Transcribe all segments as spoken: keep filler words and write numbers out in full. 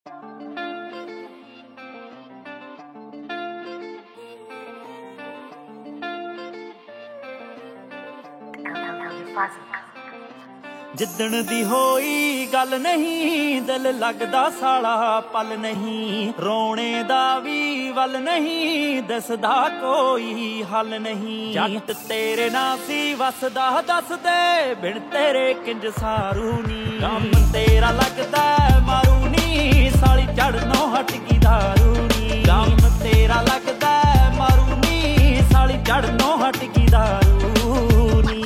ਜਿੱਦਣ ਦੀ ਹੋਈ ਗੱਲ ਨਹੀਂ, ਦਿਲ ਲੱਗਦਾ ਸਾਲਾ ਪਲ ਨਹੀਂ, ਰੋਣੇ ਦਾ ਵੀ ਵੱਲ ਨਹੀਂ, ਦੱਸਦਾ ਕੋਈ ਹੱਲ ਨਹੀਂ। ਜੱਟ ਤੇਰੇ ਨਾਲ ਸੀ ਵਸਦਾ, ਦੱਸਦੇ ਬਿਨ ਤੇਰੇ ਕਿੰਜ ਸਾਰੂ ਨੀ। ਕੰਮ ਤੇਰਾ ਲੱਗਦਾ ਮਾਰੂ ਨੀ, ਸਾਲੀ ਚੜਨੋਂ ਹਟ ਗਈ ਦਾਰੂ ਨੀ। ਕੰਮ ਤੇਰਾ ਲੱਗਦਾ ਮਾਰੂ ਨੀ, ਸਾਲੀ ਚੜਨੋਂ ਹਟ ਗਈ ਦਾਰੂ ਨੀ।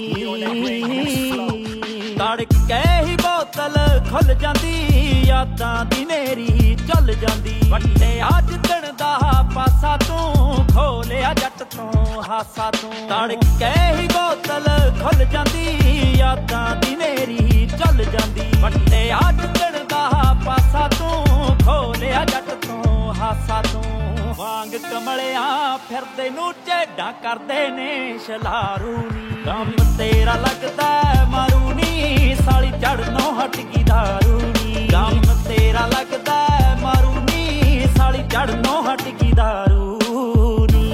ਤੜਕ ਕੇ ਹੀ ਬੋਤਲ ਖੁੱਲ ਜਾਂਦੀ, ਯਾਦਾਂ ਦੀ ਨੇਰੀ ਚੱਲ ਜਾਂਦੀ। ਵੱਟਿਆ ਜਿੱਦਣ ਦਾ ਪਾਸਾ ਤੂੰ, ਖੋਲਿਆ ਜੱਟ ਤੋਂ ਹਾਸਾ ਤੂੰ। ਤੜਕ ਕੇ ਹੀ ਬੋਤਲ ਖੁੱਲ ਜਾਂਦੀ, ਯਾਦਾਂ ਦੀ ਨੇਰੀ ਚੱਲ ਜਾਂਦੀ। ਵੱਟਿਆ ਜਿੱਦਣ ਦਾ ਪਾਸਾ ਤੂੰ, ਖੋਲਿਆ ਜੱਟ ਤੋਂ ਹਾਸਾ ਤੂੰ। ਵਾਂਗ ਕਮਲਿਆਂ ਫਿਰਦੇ ਨੂੰ ਝੇਡਾਂ ਕਰਦੇ ਨੇ ਸ਼ਲਾਰੂ ਨੀ। ਕੰਮ ਤੇਰਾ ਲੱਗਦਾ ਮਾਰੂ ਨੀ, ਸਾਲੀ ਚੜਨੋਂ ਹਟ ਗਈ ਦਾਰੂ ਨੀ। ਕੰਮ ਤੇਰਾ ਲੱਗਦਾ ਮਾਰੂ ਨੀ, ਸਾਲੀ ਚੜਨੋਂ ਹਟ ਗਈ ਦਾਰੂ ਨੀ।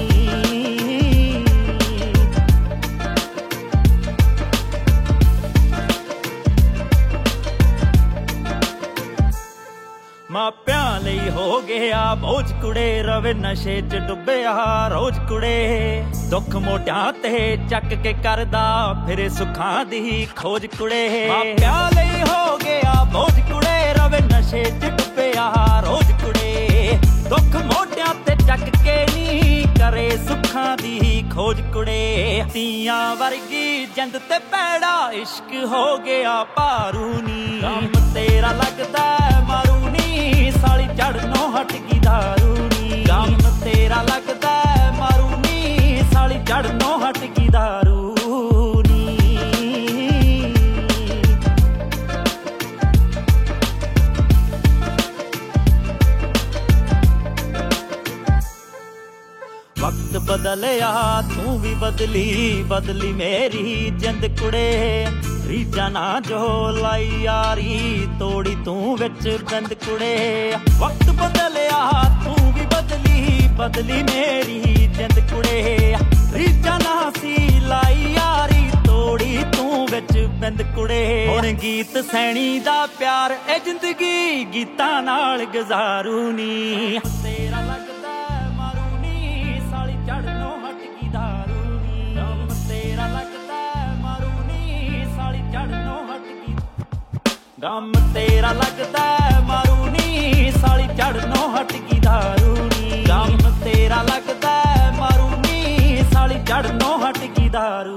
ਮਾਪਿਆਂ ਲਈ ਹੋ ਗਿਆ ਬੋਝ ਕੁੜੇ, ਰਵੇ ਨਸ਼ੇ ਚ ਡੁੱਬਿਆ ਰੋਜ਼ ਕੁੜੇ। ਦੁੱਖ ਮੋਢਿਆਂ ਤੇ ਚੱਕ ਕੇ ਕਰਦਾ ਫਿਰੇ ਸੁੱਖਾਂ ਦੀ ਖੋਜ ਕੁੜੇ। ਮਾਪਿਆਂ ਲਈ ਹੋ ਗਿਆ ਬੋਝ ਕੁੜੇ, ਰਵੇ ਨਸ਼ੇ ਚ ਡੁੱਬਿਆ ਰੋਜ਼ ਕੁੜੇ। ਦੁੱਖ ਮੋਢਿਆਂ ਤੇ ਚੱਕ ਕੇ ਨੀ ਕਰੇ ਸੁੱਖਾਂ ਦੀ ਖੋਜ ਕੁੜੇ। ਤੀਆਂ ਵਰਗੀ ਜਿੰਦ ਤੇ ਪੈੜਾ ਇਸ਼ਕ ਹੋ ਗਿਆ ਭਾਰੂ ਨੀ। ਕੰਮ ਤੇਰਾ ਲੱਗਦਾ ਮਾਰੂ ਨੀ, ਸਾਲੀ ਚੜਨੋਂ ਹਟ ਗਈ ਦਾਰੂ ਨੀ। ਕੰਮ ਤੇਰਾ ਲੱਗਦਾ ਮਾਰੂ ਨੀ, ਸਾਲੀ ਚੜਨੋਂ ਹਟ ਗਈ ਦਾਰੂ ਨੀ। ਵਕਤ ਬਦਲਿਆ ਤੂੰ ਵੀ ਬਦਲੀ, ਬਦਲੀ ਮੇਰੀ ਜਿੰਦ ਕੁੜੇ। ਰੀਝਾਂ ਨਾ ਜੋ ਲਾਈ ਯਾਰੀ, ਤੋੜੀ ਤੂੰ ਵਿੱਚ ਬੰਦ ਕੁੜੇ। ਵਕਤ ਬਦਲਿਆ ਤੂੰ ਵੀ ਬਦਲੀ, ਬਦਲੀ ਮੇਰੀ ਜਿੰਦ ਕੁੜੇ। ਰੀਝਾਂ ਨਾ ਸੀ ਲਾਈ ਯਾਰੀ, ਤੋੜੀ ਤੂੰ ਵਿੱਚ ਬੰਦ ਕੁੜੇ। ਹੁਣ ਗੀਤ ਸੈਣੀ ਦਾ ਪਿਆਰ ਇਹ ਜ਼ਿੰਦਗੀ ਗੀਤਾਂ ਨਾਲ ਗੁਜ਼ਾਰੂ ਨੀ। ਤੇਰਾ ਲੱਗਦਾ ਮਾਰੂ ਨੀ, ਸਾਲੀ ਚੜਨੋਂ ਹਟ ਗਈ ਦਾਰੂ ਨੀ। ਕੰਮ ਤੇਰਾ ਲੱਗਦਾ ਮਾਰੂ ਨੀ, ਸਾਲੀ ਚੜਨੋਂ ਹਟ ਗਈ। ਗਮ ਤੇਰਾ ਲੱਗਦਾ ਮਾਰੂ ਨੀ, ਸਾਲੀ ਚੜਨੋਂ ਹਟ ਗਈ ਦਾਰੂ ਨੀ। ਗਮ ਤੇਰਾ ਲੱਗਦਾ ਮਾਰੂ ਨੀ, ਸਾਲੀ ਚੜਨੋਂ ਹਟ ਗਈ ਦਾਰੂ।